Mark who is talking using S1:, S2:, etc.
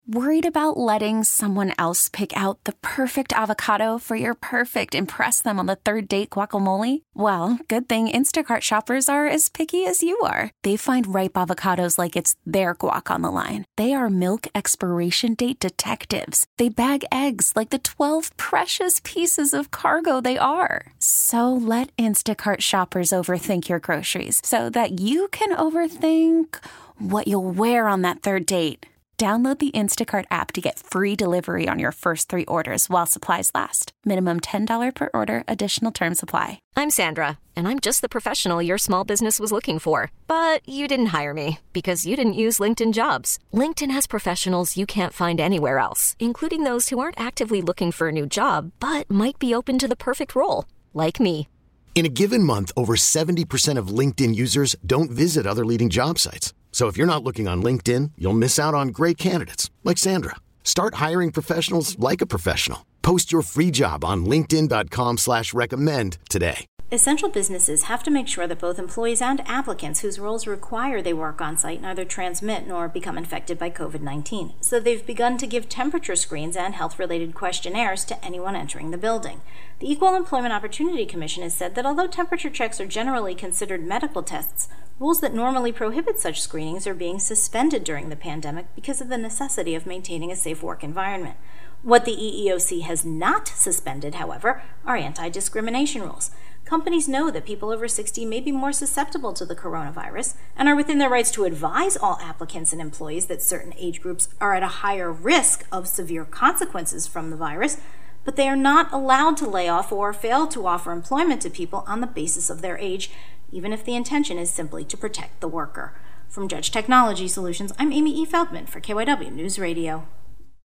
S1: Worried about letting someone else pick out the perfect avocado for your perfect impress them on the third date guacamole? Well, good thing Instacart shoppers are as picky as you are. They find ripe avocados like it's their guac on the line. They are milk expiration date detectives. They bag eggs like the 12 precious pieces of cargo they are. So let Instacart shoppers overthink your groceries so that you can overthink what you'll wear on that third date. Download the Instacart app to get free delivery on your first 3 orders while supplies last. Minimum $10 per order. Additional terms apply.
S2: I'm Sandra, and I'm just the professional your small business was looking for. But you didn't hire me because you didn't use LinkedIn Jobs. LinkedIn has professionals you can't find anywhere else, including those who aren't actively looking for a new job, but might be open to the perfect role, like me.
S3: In a given month, over 70% of LinkedIn users don't visit other leading job sites. So if you're not looking on LinkedIn, you'll miss out on great candidates like Sandra. Start hiring professionals like a professional. Post your free job on linkedin.com/recommend today.
S4: Essential businesses have to make sure that both employees and applicants whose roles require they work on site neither transmit nor become infected by COVID-19. So they've begun to give temperature screens and health-related questionnaires to anyone entering the building. The Equal Employment Opportunity Commission has said that although temperature checks are generally considered medical tests, rules that normally prohibit such screenings are being suspended during the pandemic because of the necessity of maintaining a safe work environment. What the EEOC has not suspended, however, are anti-discrimination rules. Companies know that people over 60 may be more susceptible to the coronavirus and are within their rights to advise all applicants and employees that certain age groups are at a higher risk of severe consequences from the virus, but they are not allowed to lay off or fail to offer employment to people on the basis of their age, even if the intention is simply to protect the worker. From Judge Technology Solutions, I'm Amy E. Feldman for KYW News Radio.